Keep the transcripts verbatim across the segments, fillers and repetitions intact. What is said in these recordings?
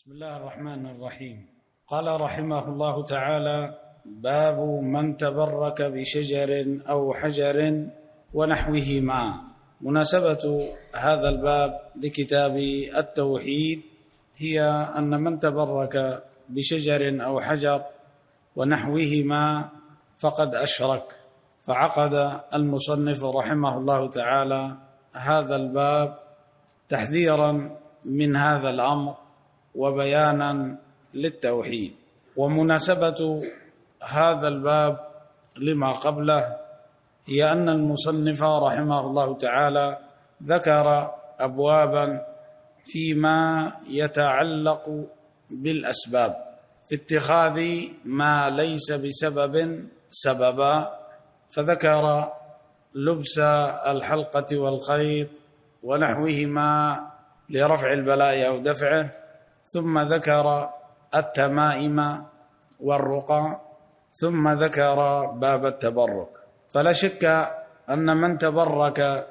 بسم الله الرحمن الرحيم. قال رحمه الله تعالى: باب من تبرك بشجر أو حجر ونحوهما. مناسبة هذا الباب لكتاب التوحيد هي أن من تبرك بشجر أو حجر ونحوهما فقد أشرك، فعقد المصنف رحمه الله تعالى هذا الباب تحذيرا من هذا الأمر وبيانا للتوحيد. ومناسبة هذا الباب لما قبله هي أن المصنف رحمه الله تعالى ذكر أبوابا فيما يتعلق بالأسباب في اتخاذ ما ليس بسبب سببا، فذكر لبس الحلقة والخيط ونحوهما لرفع البلاء أو دفعه، ثم ذكر التمائم والرقى، ثم ذكر باب التبرك. فلا شك أن من تبرك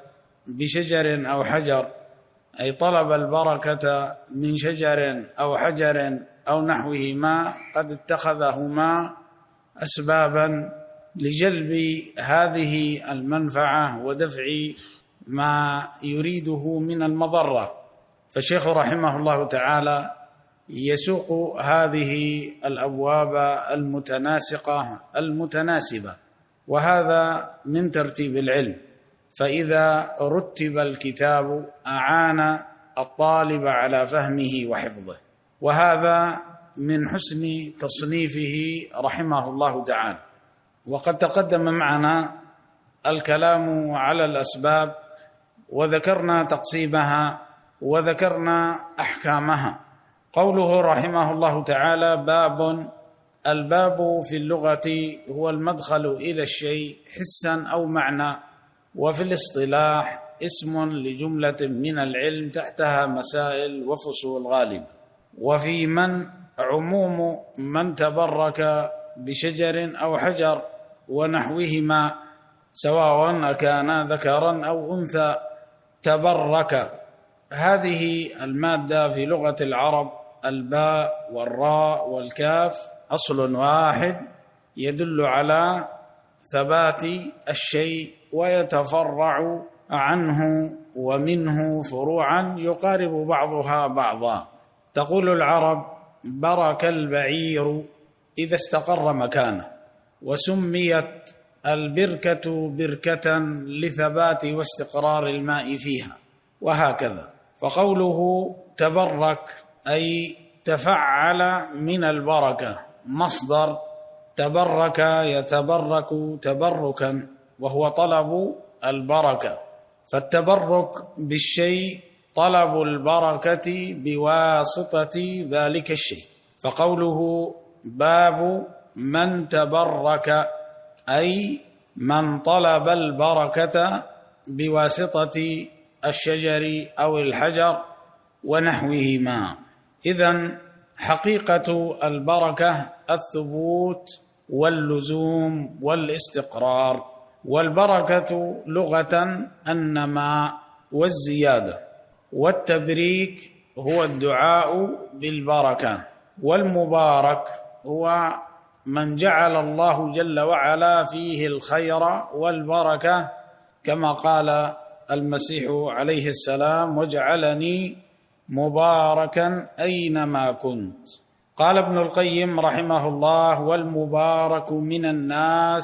بشجر أو حجر أي طلب البركة من شجر أو حجر أو نحوهما قد اتخذهما أسبابا لجلب هذه المنفعة ودفع ما يريده من المضرة. فالشيخ رحمه الله تعالى يسوق هذه الأبواب المتناسقة المتناسبة، وهذا من ترتيب العلم، فإذا رتب الكتاب أعان الطالب على فهمه وحفظه، وهذا من حسن تصنيفه رحمه الله تعالى. وقد تقدم معنا الكلام على الأسباب وذكرنا تقسيمها وذكرنا أحكامها. قوله رحمه الله تعالى: باب. الباب في اللغة هو المدخل إلى الشيء حسا أو معنى، وفي الاصطلاح اسم لجملة من العلم تحتها مسائل وفصول غالبة. وفي من عموم من تبرك بشجر أو حجر ونحوهما سواء كان ذكرا أو أنثى. تبرك هذه المادة في لغة العرب الباء والراء والكاف أصل واحد يدل على ثبات الشيء ويتفرع عنه ومنه فروعا يقارب بعضها بعضا. تقول العرب: برك البعير إذا استقر مكانه، وسميت البركة بركة لثبات واستقرار الماء فيها، وهكذا. فقوله تبرك أي تفعل من البركة، مصدر تبرك يتبرك تبركا، وهو طلب البركة. فالتبرك بالشيء طلب البركة بواسطة ذلك الشيء. فقوله باب من تبرك أي من طلب البركة بواسطة الشجر أو الحجر ونحوهما. إذن حقيقة البركة الثبوت واللزوم والاستقرار، والبركة لغة النماء والزيادة، والتبريك هو الدعاء بالبركة، والمبارك هو من جعل الله جل وعلا فيه الخير والبركة، كما قال المسيح عليه السلام: وجعلني مباركا أينما كنت. قال ابن القيم رحمه الله: والمبارك من الناس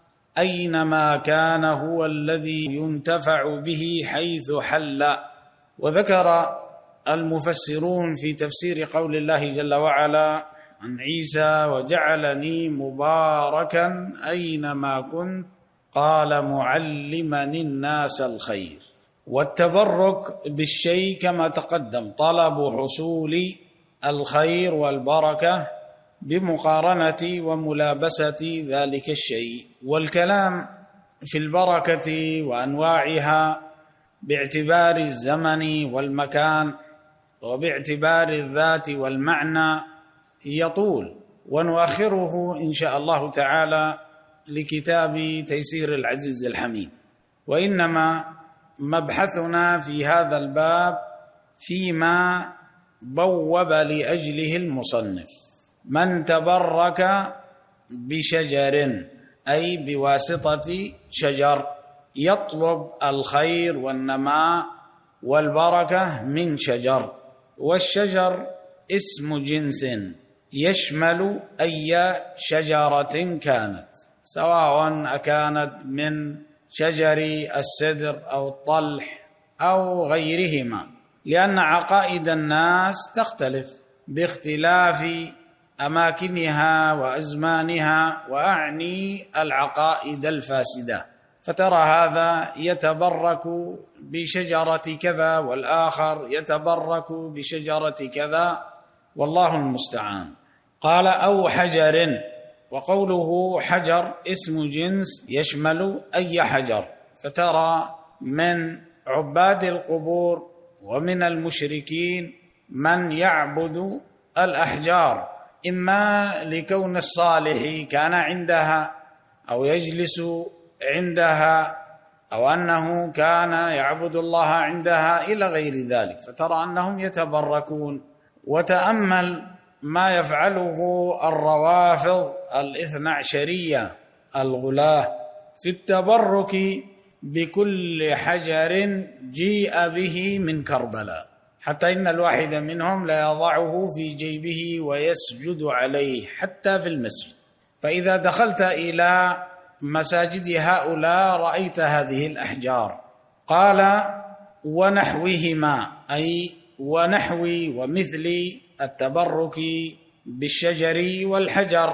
أينما كان هو الذي ينتفع به حيث حل. وذكر المفسرون في تفسير قول الله جل وعلا عن عيسى: وجعلني مباركا أينما كنت، قال: معلما الناس الخير. والتبرك بالشيء كما تقدم طلب حصول الخير والبركة بمقارنة وملابسة ذلك الشيء. والكلام في البركة وأنواعها باعتبار الزمن والمكان وباعتبار الذات والمعنى يطول، ونؤخره إن شاء الله تعالى لكتاب تيسير العزيز الحميد. وإنما مبحثنا في هذا الباب فيما بوب لأجله المصنف: من تبرك بشجر، أي بواسطة شجر، يطلب الخير والنماء والبركة من شجر. والشجر اسم جنس يشمل أي شجرة كانت، سواء أكانت من شجر السدر أو الطلح أو غيرهما، لأن عقائد الناس تختلف باختلاف أماكنها وأزمانها، وأعني العقائد الفاسدة. فترى هذا يتبرك بشجرة كذا والآخر يتبرك بشجرة كذا، والله المستعان. قال: أو حجر. وقوله حجر اسم جنس يشمل أي حجر، فترى من عباد القبور ومن المشركين من يعبد الأحجار، إما لكون الصالح كان عندها أو يجلس عندها، أو أنه كان يعبد الله عندها إلى غير ذلك، فترى أنهم يتبركون. وتأمل ما يفعله الروافض الاثنى عشرية الغلاة في التبرك بكل حجر جيء به من كربلاء، حتى إن الواحد منهم لا يضعه في جيبه ويسجد عليه حتى في المسجد. فإذا دخلت إلى مساجد هؤلاء رأيت هذه الأحجار. قال: ونحوهما، أي ونحو ومثل التبرك بالشجر والحجر.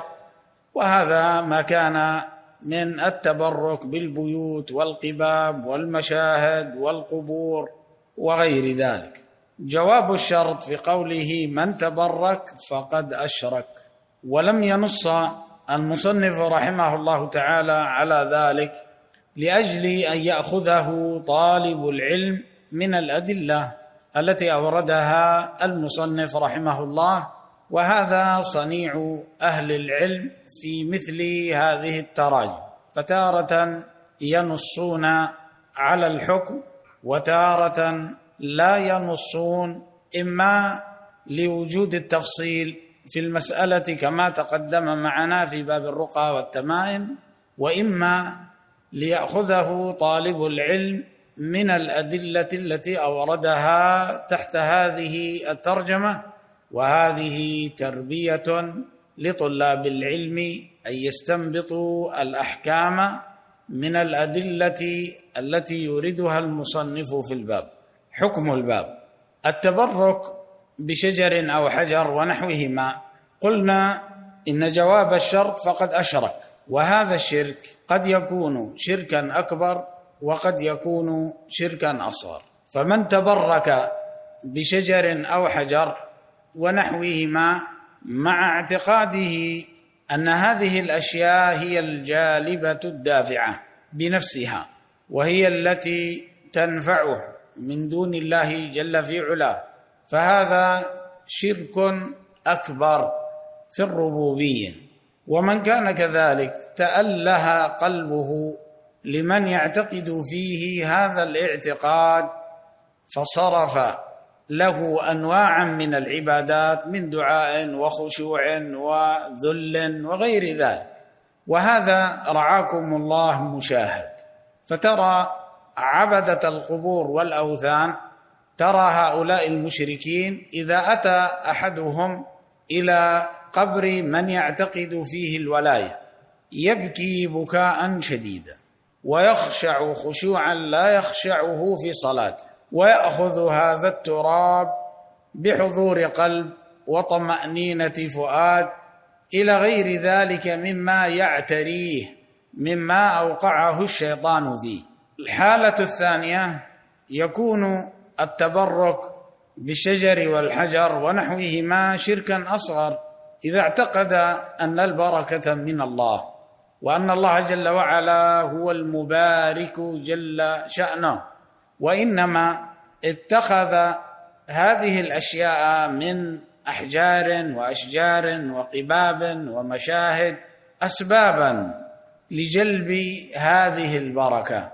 وهذا ما كان من التبرك بالبيوت والقباب والمشاهد والقبور وغير ذلك. جواب الشرط في قوله: من تبرك فقد أشرك. ولم ينص المصنف رحمه الله تعالى على ذلك لأجل أن يأخذه طالب العلم من الأدلة التي أوردها المصنف رحمه الله، وهذا صنيع أهل العلم في مثل هذه التراجم، فتارة ينصون على الحكم وتارة لا ينصون، إما لوجود التفصيل في المسألة كما تقدم معنا في باب الرقى والتمائم، وإما ليأخذه طالب العلم من الأدلة التي أوردها تحت هذه الترجمة. وهذه تربية لطلاب العلم أن يستنبطوا الأحكام من الأدلة التي يوردها المصنف في الباب. حكم الباب: التبرك بشجر أو حجر ونحوهما. قلنا إن جواب الشرط فقد أشرك، وهذا الشرك قد يكون شركا أكبر وقد يكون شركا أصغر. فمن تبرك بشجر أو حجر ونحوهما مع اعتقاده أن هذه الأشياء هي الجالبة الدافعة بنفسها، وهي التي تنفعه من دون الله جل في علاه، فهذا شرك أكبر في الربوبية. ومن كان كذلك تأله قلبه لمن يعتقد فيه هذا الاعتقاد، فصرف له أنواعا من العبادات من دعاء وخشوع وذل وغير ذلك، وهذا رعاكم الله مشاهد. فترى عبدة القبور والأوثان، ترى هؤلاء المشركين إذا أتى أحدهم إلى قبر من يعتقد فيه الولاية يبكي بكاء شديدا ويخشع خشوعا لا يخشعه في صلاته، ويأخذ هذا التراب بحضور قلب وطمأنينة فؤاد إلى غير ذلك مما يعتريه مما أوقعه الشيطان فيه. الحالة الثانية يكون التبرك بالشجر والحجر ونحوهما شركا أصغر، إذا اعتقد أن البركة من الله وأن الله جل وعلا هو المبارك جل شأنه، وإنما اتخذ هذه الأشياء من أحجار وأشجار وقباب ومشاهد أسبابا لجلب هذه البركة،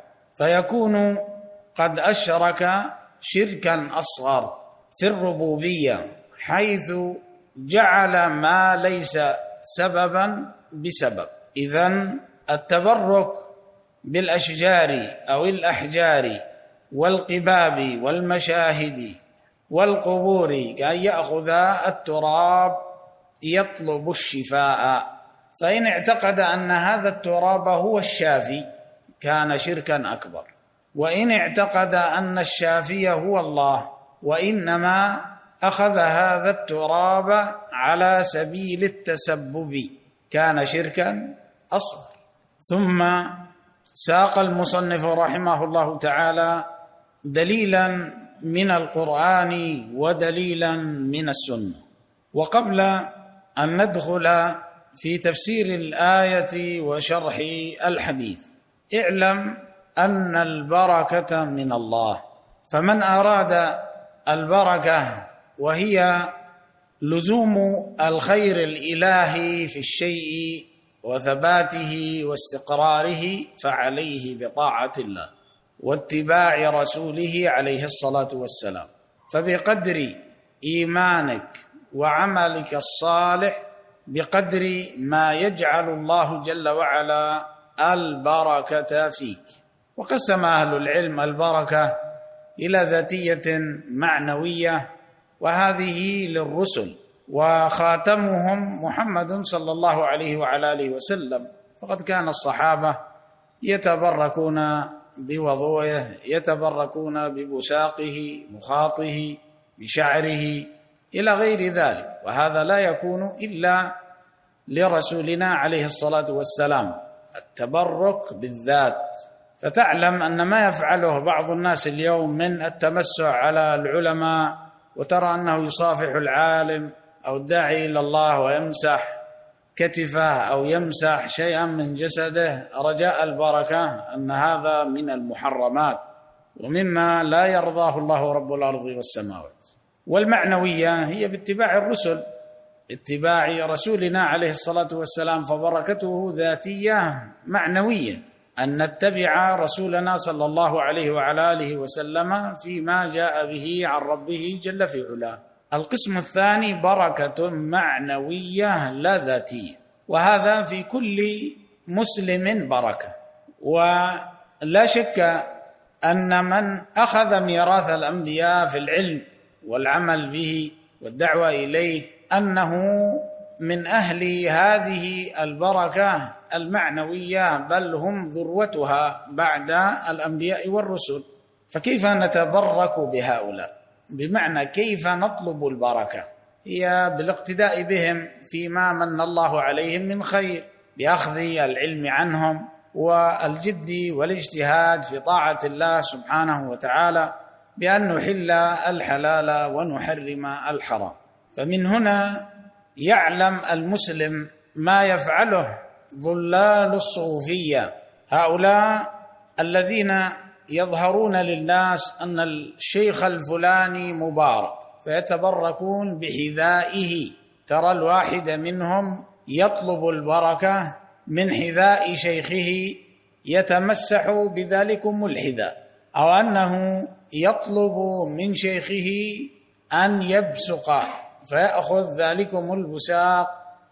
فيكون قد أشرك شركا أصغر في الربوبية حيث جعل ما ليس سببا بسبب. إذن التبرك بالأشجار أو الأحجار والقباب والمشاهد والقبور كأن يأخذ التراب يطلب الشفاء، فإن اعتقد أن هذا التراب هو الشافي كان شركا أكبر، وإن اعتقد أن الشافي هو الله وإنما أخذ هذا التراب على سبيل التسبب كان شركا أصغر. ثم ساق المصنف رحمه الله تعالى دليلا من القرآن ودليلا من السنة. وقبل أن ندخل في تفسير الآية وشرح الحديث، اعلم أن البركة من الله، فمن أراد البركة وهي لزوم الخير الإلهي في الشيء وثباته واستقراره فعليه بطاعة الله واتباع رسوله عليه الصلاة والسلام. فبقدر إيمانك وعملك الصالح بقدر ما يجعل الله جل وعلا البركة فيك. وقسم أهل العلم البركة إلى ذاتية معنوية، وهذه للرسل، وخاتمهم محمد صلى الله عليه وعلى آله وسلم، فقد كان الصحابة يتبركون بوضوءه، يتبركون ببساقه، مخاطه، بشعره إلى غير ذلك، وهذا لا يكون إلا لرسولنا عليه الصلاة والسلام، التبرك بالذات. فتعلم أن ما يفعله بعض الناس اليوم من التمسح على العلماء، وترى أنه يصافح العالم أو الداعي إلى الله ويمسح كتفه أو يمسح شيئا من جسده رجاء البركة، أن هذا من المحرمات ومما لا يرضاه الله رب الأرض والسماوات. والمعنوية هي باتباع الرسل، اتباع رسولنا عليه الصلاة والسلام، فبركته ذاتية معنوية، أن نتبع رسولنا صلى الله عليه وعلى آله وسلم فيما جاء به عن ربه جل في علاه. القسم الثاني بركة معنوية لا ذاتية، وهذا في كل مسلم بركة. ولا شك أن من أخذ ميراث الأنبياء في العلم والعمل به والدعوة إليه أنه من أهل هذه البركة المعنوية، بل هم ذروتها بعد الأنبياء والرسل. فكيف نتبرك بهؤلاء؟ بمعنى كيف نطلب البركة؟ هي بالاقتداء بهم فيما من الله عليهم من خير، بأخذ العلم عنهم والجد والاجتهاد في طاعة الله سبحانه وتعالى، بأن نحل الحلال ونحرم الحرام. فمن هنا يعلم المسلم ما يفعله ضلال الصوفية، هؤلاء الذين يظهرون للناس أن الشيخ الفلاني مبارك فيتبركون بحذائه. ترى الواحد منهم يطلب البركة من حذاء شيخه يتمسح بذلكم الحذاء، أو أنه يطلب من شيخه أن يبصق فيأخذ ذلكم البساق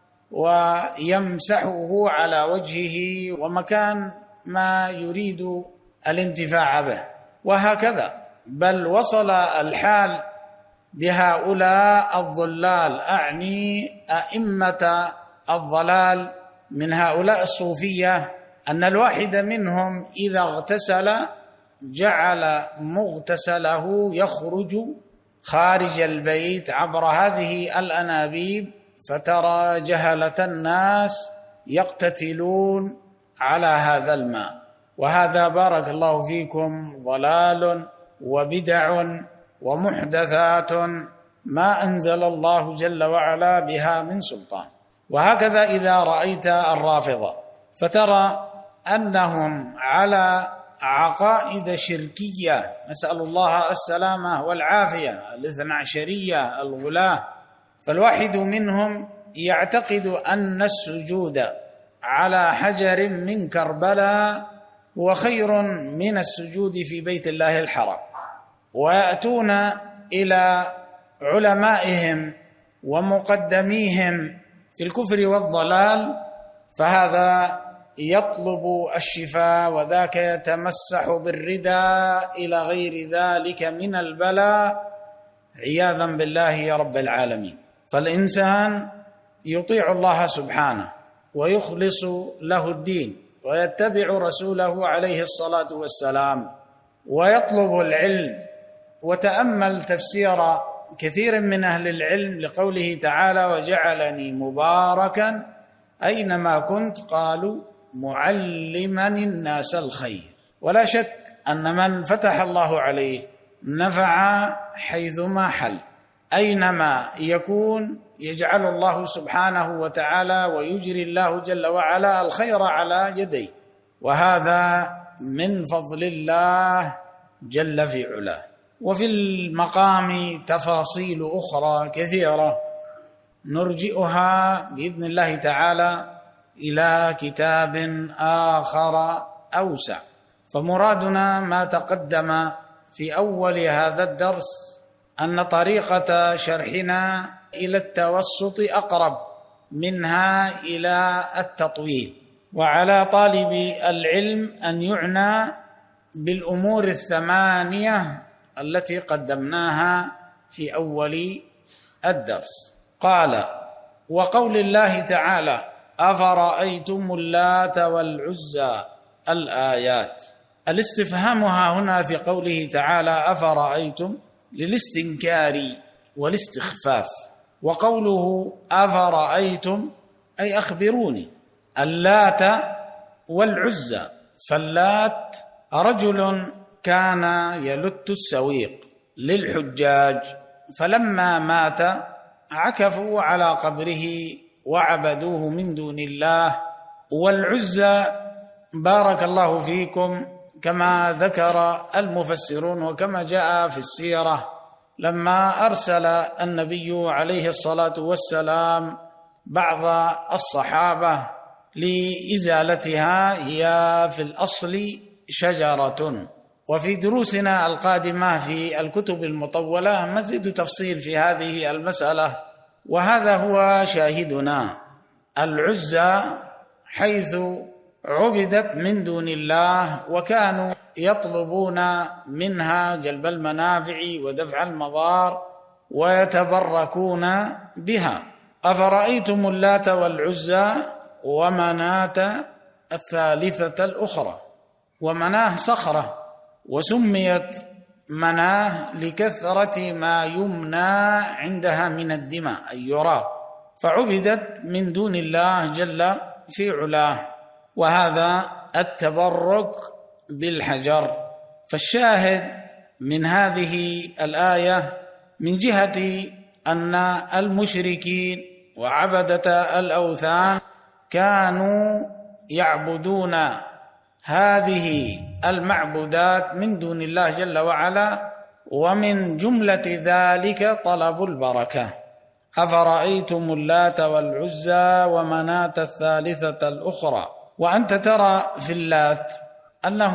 ويمسحه على وجهه ومكان ما يريد الانتفاع به، وهكذا. بل وصل الحال بهؤلاء الضلال، أعني أئمة الضلال من هؤلاء الصوفية، أن الواحد منهم إذا اغتسل جعل مغتسله يخرج خارج البيت عبر هذه الأنابيب، فترى جهلة الناس يقتتلون على هذا الماء. وهذا بارك الله فيكم ضلال وبدع ومحدثات ما أنزل الله جل وعلا بها من سلطان. وهكذا إذا رأيت الرافضة فترى أنهم على عقائد شركية، نسأل الله السلامة والعافية، الاثنى عشرية الغلاة. فالواحد منهم يعتقد أن السجود على حجر من كربلاء هو خير من السجود في بيت الله الحرام، ويأتون إلى علمائهم ومقدميهم في الكفر والضلال، فهذا يطلب الشفاء وذاك يتمسح بالرداء إلى غير ذلك من البلاء عياذا بالله يا رب العالمين. فالإنسان يطيع الله سبحانه ويخلص له الدين ويتبع رسوله عليه الصلاة والسلام ويطلب العلم. وتأمل تفسير كثير من أهل العلم لقوله تعالى: وجعلني مباركا أينما كنت، قالوا معلما الناس الخير. ولا شك أن من فتح الله عليه نفع حيثما حل، أينما يكون يجعل الله سبحانه وتعالى ويجري الله جل وعلا الخير على يديه، وهذا من فضل الله جل في علاه. وفي المقام تفاصيل أخرى كثيرة نرجئها بإذن الله تعالى إلى كتاب آخر أوسع، فمرادنا ما تقدم في أول هذا الدرس أن طريقة شرحنا إلى التوسط أقرب منها إلى التطويل، وعلى طالب العلم أن يعنى بالأمور الثمانية التي قدمناها في أول الدرس. قال: وقول الله تعالى: أفرأيتم اللات والعزى، الآيات. الاستفهام ها هنا في قوله تعالى أفرأيتم للاستنكار والاستخفاف، وقوله أفرأيتم أي أخبروني اللات والعزى. فاللات رجل كان يلت السويق للحجاج، فلما مات عكفوا على قبره وعبدوه من دون الله. والعزى بارك الله فيكم كما ذكر المفسرون وكما جاء في السيرة، لما أرسل النبي عليه الصلاة والسلام بعض الصحابة لإزالتها، هي في الأصل شجرة. وفي دروسنا القادمة في الكتب المطولة مزيد تفصيل في هذه المسألة، وهذا هو شاهدنا. العزى حيث عبدت من دون الله، وكانوا يطلبون منها جلب المنافع ودفع المضار ويتبركون بها. أفرأيتم اللات والعزى ومناة الثالثة الأخرى. ومناه صخرة، وسميت مناه لكثرة ما يمنى عندها من الدماء أي يراق، فعبدت من دون الله جل في علاه، وهذا التبرك بالحجر. فالشاهد من هذه الآية من جهة أن المشركين وعبدة الأوثان كانوا يعبدون هذه المعبودات من دون الله جل وعلا، ومن جملة ذلك طلب البركة. أفرأيتم اللات والعزى ومناة الثالثة الأخرى. وأنت ترى في اللات أنه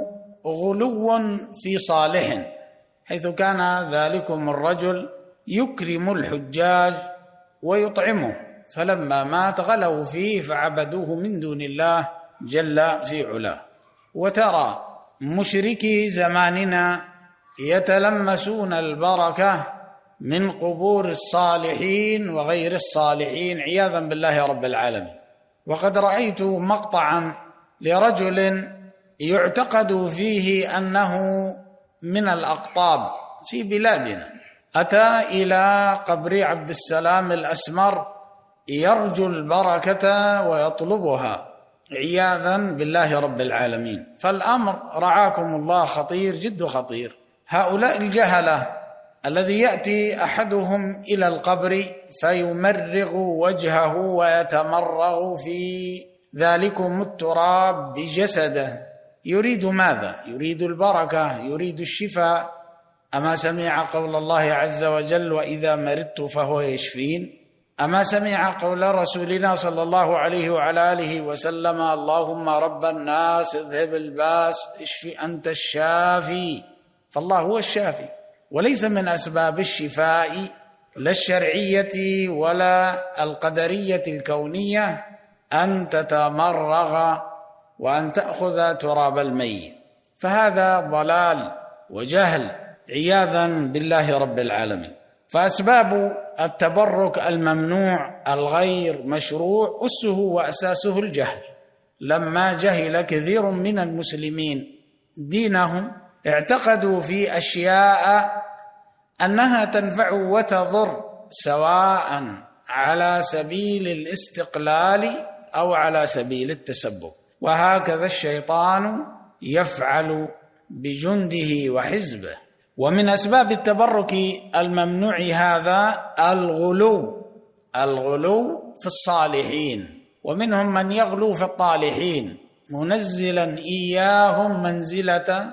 غلو في صالح، حيث كان ذلكم الرجل يكرم الحجاج ويطعمه، فلما مات غلوا فيه فعبدوه من دون الله جل في علاه. وترى مشركي زماننا يتلمسون البركة من قبور الصالحين وغير الصالحين عياذا بالله رب العالمين. وقد رأيت مقطعا لرجل يعتقد فيه أنه من الأقطاب في بلادنا، أتى إلى قبر عبد السلام الأسمر يرجو البركة ويطلبها عياذا بالله رب العالمين. فالأمر رعاكم الله خطير جد خطير. هؤلاء الجهلة الذي يأتي أحدهم إلى القبر فيمرغ وجهه ويتمرغ في ذلكم التراب بجسده، يريد ماذا؟ يريد البركة، يريد الشفاء. أما سمع قول الله عز وجل وإذا مرضت فهو يشفين؟ أما سمع قول رسولنا صلى الله عليه وعلى آله وسلم اللهم رب الناس اذهب الباس اشف أنت الشافي؟ فالله هو الشافي، وليس من أسباب الشفاء لا الشرعية ولا القدرية الكونية، أن تتمرغ وأن تأخذ تراب الميت، فهذا ضلال وجهل عياذا بالله رب العالمين. فأسباب التبرك الممنوع الغير مشروع أسه وأساسه الجهل. لما جهل كثير من المسلمين دينهم اعتقدوا في أشياء أنها تنفع وتضر، سواء على سبيل الاستقلال أو على سبيل التسبب، وهكذا الشيطان يفعل بجنده وحزبه. ومن أسباب التبرك الممنوع هذا الغلو، الغلو في الصالحين، ومنهم من يغلو في الطالحين منزلا إياهم منزلة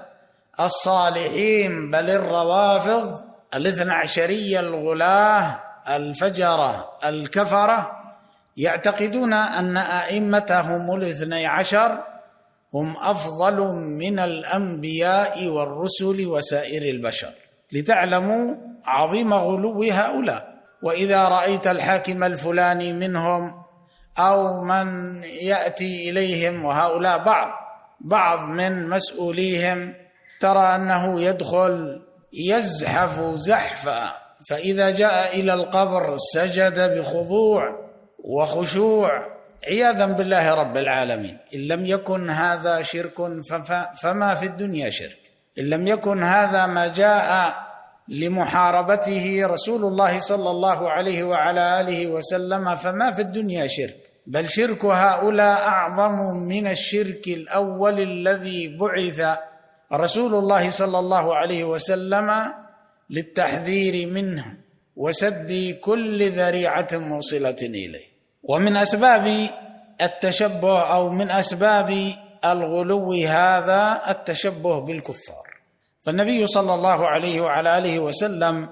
الصالحين، بل الروافض الاثنى عشرية الغلاة الفجرة الكفرة يعتقدون أن أئمتهم الاثني عشر هم أفضل من الأنبياء والرسل وسائر البشر، لتعلموا عظيم غلو هؤلاء. وإذا رأيت الحاكم الفلاني منهم أو من يأتي إليهم، وهؤلاء بعض بعض من مسؤوليهم، ترى أنه يدخل يزحف زحفا، فإذا جاء إلى القبر سجد بخضوع وخشوع عياذا بالله رب العالمين. إن لم يكن هذا شرك فما في الدنيا شرك، إن لم يكن هذا ما جاء لمحاربته رسول الله صلى الله عليه وعلى آله وسلم فما في الدنيا شرك، بل شرك هؤلاء أعظم من الشرك الأول الذي بعث رسول الله صلى الله عليه وسلم للتحذير منه وسد كل ذريعة موصلة إليه. ومن أسباب التشبه أو من أسباب الغلو هذا التشبه بالكفار. فالنبي صلى الله عليه وعلى آله وسلم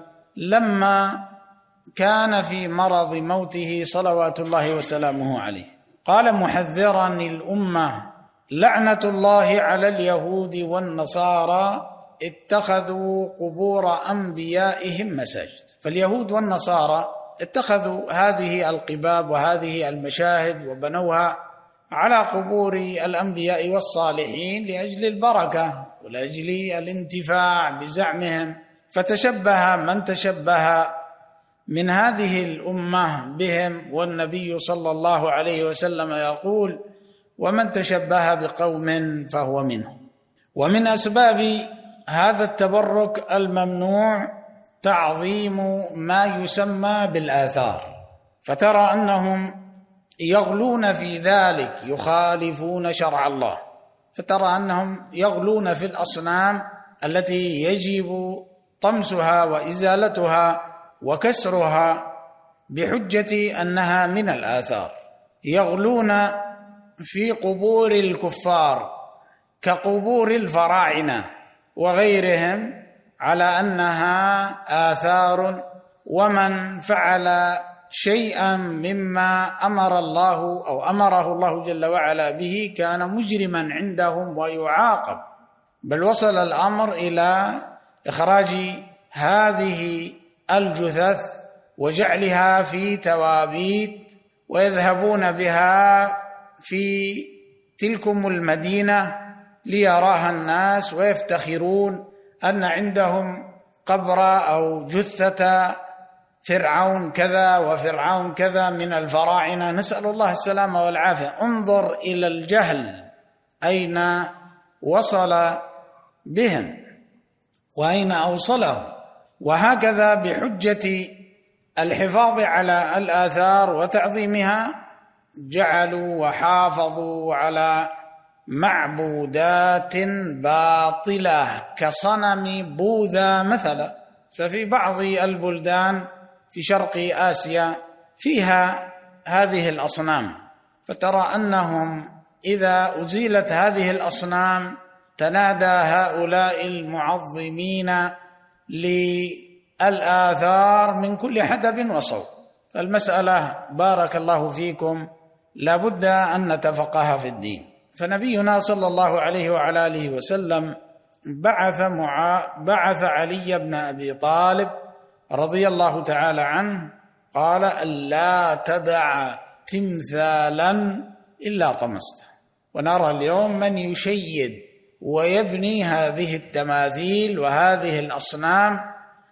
لما كان في مرض موته صلوات الله وسلامه عليه قال محذرا الأمة: لعنة الله على اليهود والنصارى اتخذوا قبور أنبيائهم مساجد. فاليهود والنصارى اتخذوا هذه القباب وهذه المشاهد وبنوها على قبور الأنبياء والصالحين لأجل البركة ولأجل الانتفاع بزعمهم، فتشبه من تشبه من هذه الأمة بهم، والنبي صلى الله عليه وسلم يقول: ومن تشبه بقوم فهو منهم. ومن أسباب هذا التبرك الممنوع تعظيم ما يسمى بالآثار، فترى أنهم يغلون في ذلك، يخالفون شرع الله، فترى أنهم يغلون في الأصنام التي يجب طمسها وإزالتها وكسرها بحجة أنها من الآثار. يغلون في قبور الكفار كقبور الفراعنة وغيرهم على أنها آثار، ومن فعل شيئا مما أمر الله أو أمره الله جل وعلا به كان مجرما عندهم ويعاقب. بل وصل الأمر إلى إخراج هذه الجثث وجعلها في توابيت ويذهبون بها في تلكم المدينة ليراها الناس ويفتخرون أن عندهم قبر أو جثة فرعون كذا وفرعون كذا من الفراعنة، نسأل الله السلامة والعافية. انظر إلى الجهل أين وصل بهم وأين أوصلهم. وهكذا بحجة الحفاظ على الآثار وتعظيمها جعلوا وحافظوا على معبودات باطلة كصنم بوذا مثلا. ففي بعض البلدان في شرق آسيا فيها هذه الأصنام، فترى أنهم إذا أزيلت هذه الأصنام تنادى هؤلاء المعظمين للآثار من كل حدب وصوب. فالمسألة بارك الله فيكم لابد أن نتفقه في الدين. فنبينا صلى الله عليه وعلى آله وسلم بعث, مع... بعث علي بن أبي طالب رضي الله تعالى عنه قال: ألا تدع تمثالا إلا طمسته. ونرى اليوم من يشيد ويبني هذه التماثيل وهذه الأصنام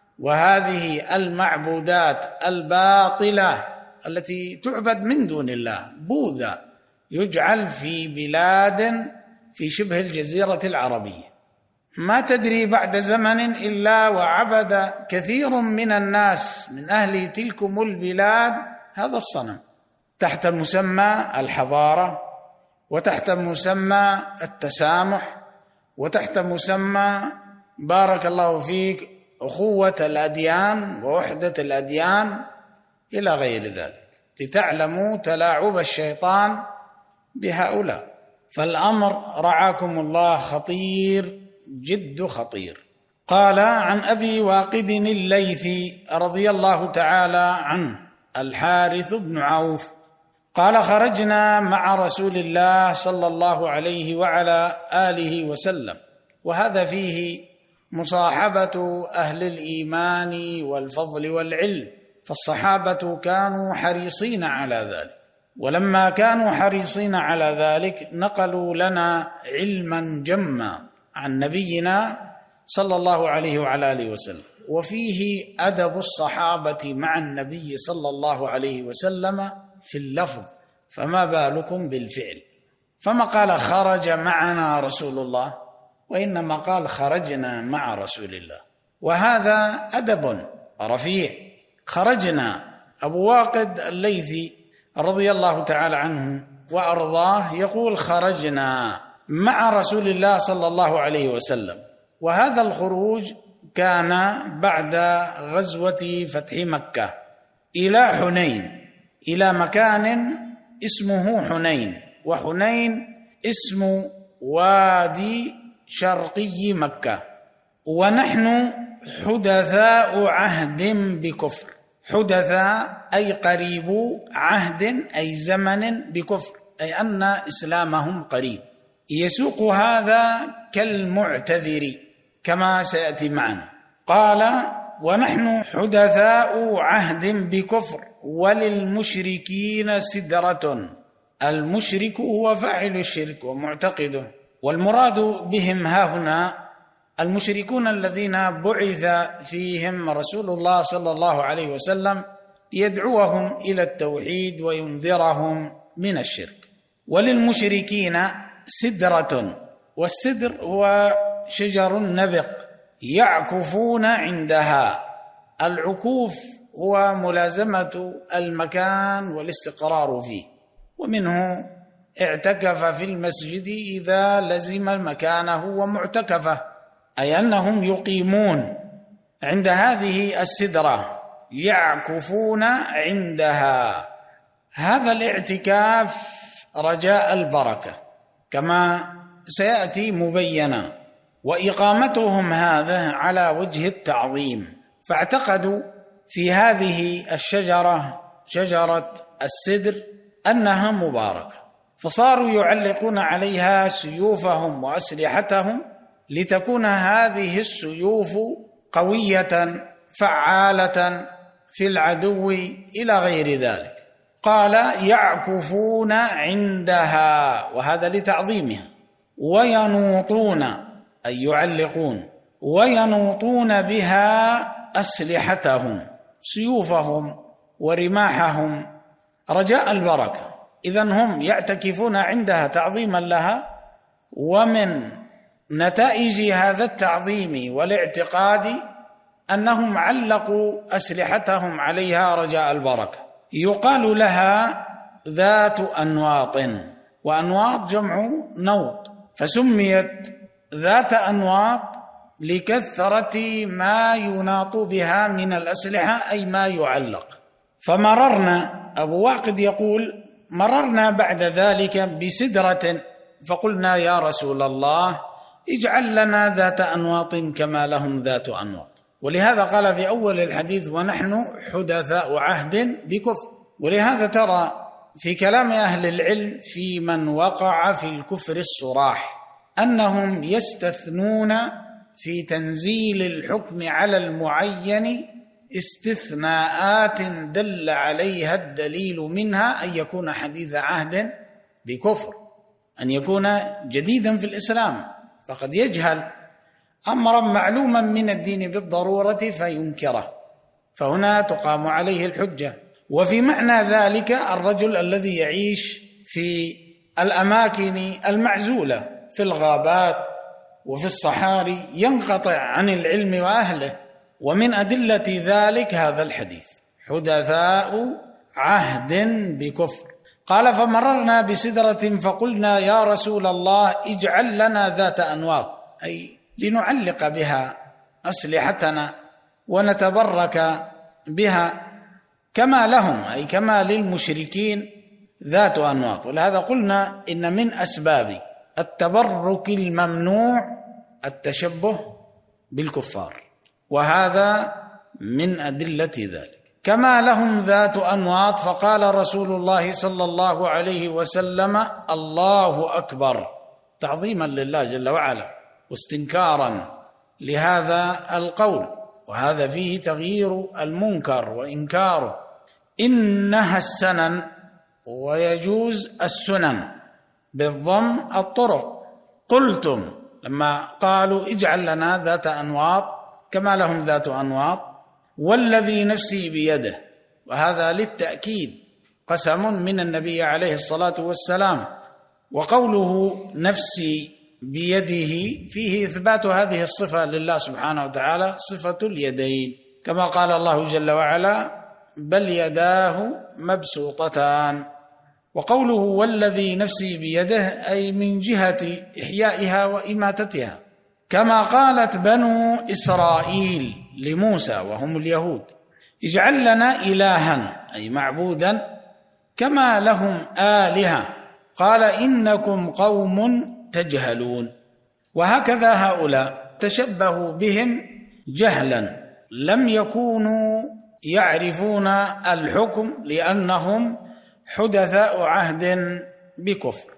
وهذه المعبودات الباطلة التي تعبد من دون الله. بوذا يجعل في بلاد في شبه الجزيرة العربية، ما تدري بعد زمن إلا وعبد كثير من الناس من أهل تلكم البلاد هذا الصنم تحت مسمى الحضارة، وتحت مسمى التسامح، وتحت مسمى بارك الله فيك أخوة الأديان ووحدة الأديان إلى غير ذلك، لتعلموا تلاعب الشيطان بهؤلاء. فالأمر رعاكم الله خطير جد خطير. قال عن أبي واقد الليثي رضي الله تعالى عنه الحارث بن عوف قال: خرجنا مع رسول الله صلى الله عليه وعلى آله وسلم، وهذا فيه مصاحبة أهل الإيمان والفضل والعلم، فالصحابة كانوا حريصين على ذلك، ولما كانوا حريصين على ذلك نقلوا لنا علما جما عن نبينا صلى الله عليه وعلى آله وسلم، وفيه أدب الصحابة مع النبي صلى الله عليه وسلم في اللفظ، فما بالكم بالفعل. فما قال خرج معنا رسول الله، وإنما قال خرجنا مع رسول الله، وهذا أدب رفيع. خرجنا. أبو واقد الليثي رضي الله تعالى عنه وأرضاه يقول: خرجنا مع رسول الله صلى الله عليه وسلم، وهذا الخروج كان بعد غزوة فتح مكة إلى حنين، إلى مكان اسمه حنين، وحنين اسم وادي شرقي مكة، ونحن حدثاء عهد بكفر. حدثاء أي قريب عهد أي زمن بكفر، أي أن إسلامهم قريب. يسوق هذا كالمعتذر كما سيأتي معنا. قال: ونحن حدثاء عهد بكفر وللمشركين سدرة. المشرك هو فاعل الشرك ومعتقده، والمراد بهم هاهنا المشركون الذين بعث فيهم رسول الله صلى الله عليه وسلم يدعوهم إلى التوحيد وينذرهم من الشرك. وللمشركين سدرة، والسدر هو شجر نبق يعكفون عندها. العكوف هو ملازمة المكان والاستقرار فيه، ومنه اعتكف في المسجد إذا لزم مكانه ومعتكفه، أي أنهم يقيمون عند هذه السدرة يعكفون عندها. هذا الاعتكاف رجاء البركة كما سيأتي مبينا، وإقامتهم هذا على وجه التعظيم، فاعتقدوا في هذه الشجرة شجرة السدر أنها مباركة، فصاروا يعلقون عليها سيوفهم وأسلحتهم لتكون هذه السيوف قوية فعالة في العدو إلى غير ذلك. قال: يعكفون عندها، وهذا لتعظيمها، وينوطون أي يعلقون، وينوطون بها أسلحتهم سيوفهم ورماحهم رجاء البركة. إذن هم يعتكفون عندها تعظيما لها، ومن نتائج هذا التعظيم والاعتقاد أنهم علقوا أسلحتهم عليها رجاء البركة. يقال لها ذات أنواط، وأنواط جمع نوط، فسميت ذات أنواط لكثرة ما يناط بها من الأسلحة، أي ما يعلق. فمررنا، أبو واقد يقول: مررنا بعد ذلك بسدرة فقلنا: يا رسول الله اجعل لنا ذات أنواط كما لهم ذات أنواط. ولهذا قال في أول الحديث: ونحن حدثاء عهد بكفر. ولهذا ترى في كلام أهل العلم في من وقع في الكفر الصراح أنهم يستثنون في تنزيل الحكم على المعين استثناءات دل عليها الدليل، منها أن يكون حديث عهد بكفر، أن يكون جديدا في الإسلام، فقد يجهل أمرا معلوما من الدين بالضرورة فينكره، فهنا تقام عليه الحجة. وفي معنى ذلك الرجل الذي يعيش في الأماكن المعزولة في الغابات وفي الصحاري ينقطع عن العلم وأهله، ومن أدلة ذلك هذا الحديث: حدثاء عهد بكفر. قال: فمررنا بسدرة فقلنا يا رسول الله اجعل لنا ذات أنواط، أي لنعلق بها أسلحتنا ونتبرك بها، كما لهم أي كما للمشركين ذات أنواط. ولهذا قلنا إن من أسباب التبرك الممنوع التشبه بالكفار، وهذا من أدلة ذلك. كما لهم ذات أنواط، فقال رسول الله صلى الله عليه وسلم: الله أكبر، تعظيما لله جل وعلا واستنكارا لهذا القول، وهذا فيه تغيير المنكر وإنكاره. إنها السنن، ويجوز السنن بالضم الطرق. قلتم لما قالوا اجعل لنا ذات أنواط كما لهم ذات أنواط، والذي نفسي بيده، وهذا للتأكيد قسم من النبي عليه الصلاة والسلام. وقوله نفسي بيده فيه إثبات هذه الصفة لله سبحانه وتعالى، صفة اليدين، كما قال الله جل وعلا: بل يداه مبسوطتان. وقوله والذي نفسي بيده أي من جهة إحيائها وإماتتها، كما قالت بنو إسرائيل لموسى وهم اليهود: اجعل لنا إلها أي معبودا كما لهم آلهة، قال إنكم قوم تجهلون. وهكذا هؤلاء تشبهوا بهم جهلا، لم يكونوا يعرفون الحكم لأنهم حدثاء عهد بكفر،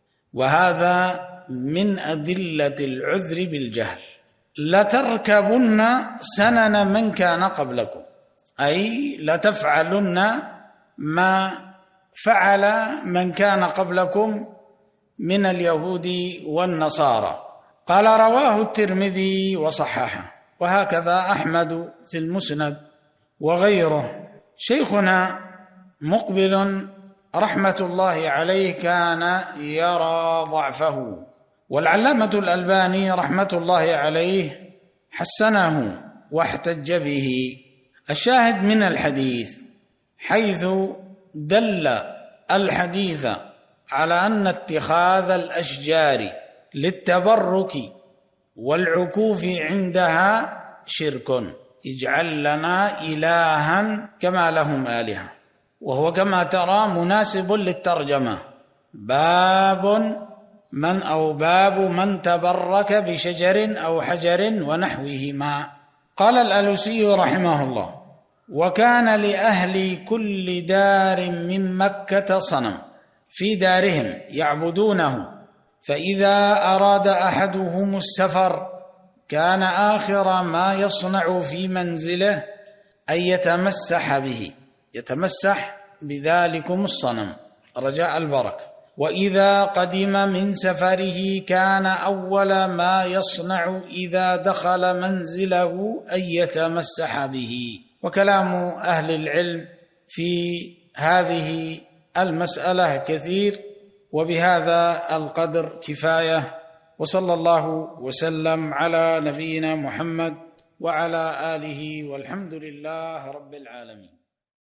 وهذا من أدلة العذر بالجهل. لتركبن سنن من كان قبلكم، أي لتفعلن ما فعل من كان قبلكم من اليهود والنصارى. قال: رواه الترمذي وصححه، وهكذا أحمد في المسند وغيره. شيخنا مقبل رحمة الله عليه كان يرى ضعفه، والعلامة الألباني رحمة الله عليه حسنه واحتج به. الشاهد من الحديث حيث دل الحديث على أن اتخاذ الأشجار للتبرك والعكوف عندها شرك. اجعل لنا إلها كما لهم آلهة، وهو كما ترى مناسب للترجمة: باب من أو باب من تبرك بشجر أو حجر ونحوهما. قال الألوسي رحمه الله: وكان لأهل كل دار من مكة صنم في دارهم يعبدونه، فإذا أراد أحدهم السفر كان آخر ما يصنع في منزله أن يتمسح به، يتمسح بذلكم الصنم رجاء البركة. وإذا قدم من سفره كان أول ما يصنع إذا دخل منزله أن يتمسح به. وكلام أهل العلم في هذه المسألة كثير، وبهذا القدر كفاية. وصلى الله وسلم على نبينا محمد وعلى آله، والحمد لله رب العالمين.